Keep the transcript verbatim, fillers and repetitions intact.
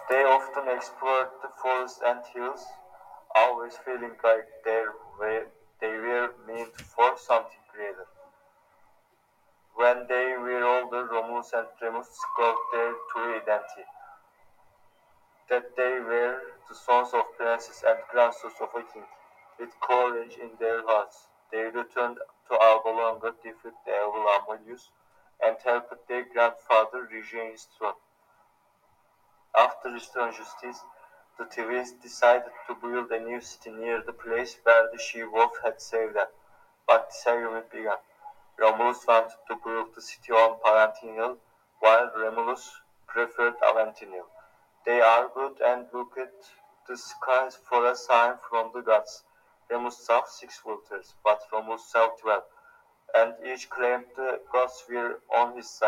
They often explored the forests and hills, always feeling like they were, they were meant for something greater. When they were older, Romulus and Remus discovered their true identity, that they were the sons of princes and grandsons of a king. With courage in their hearts, they returned to Alba Longa, defeated the evil Amulius, and helped their grandfather regain his throne. After restoring justice, the Twins decided to build a new city near the place where the she-wolf had saved them. But disagreement began. Romulus wanted to build the city on Palatine Hill, while Remulus preferred Aventine Hill. They argued and looked at the skies for a sign from the gods. Remus saw six vultures, but Romulus saw twelve, and each claimed the gods were on his side.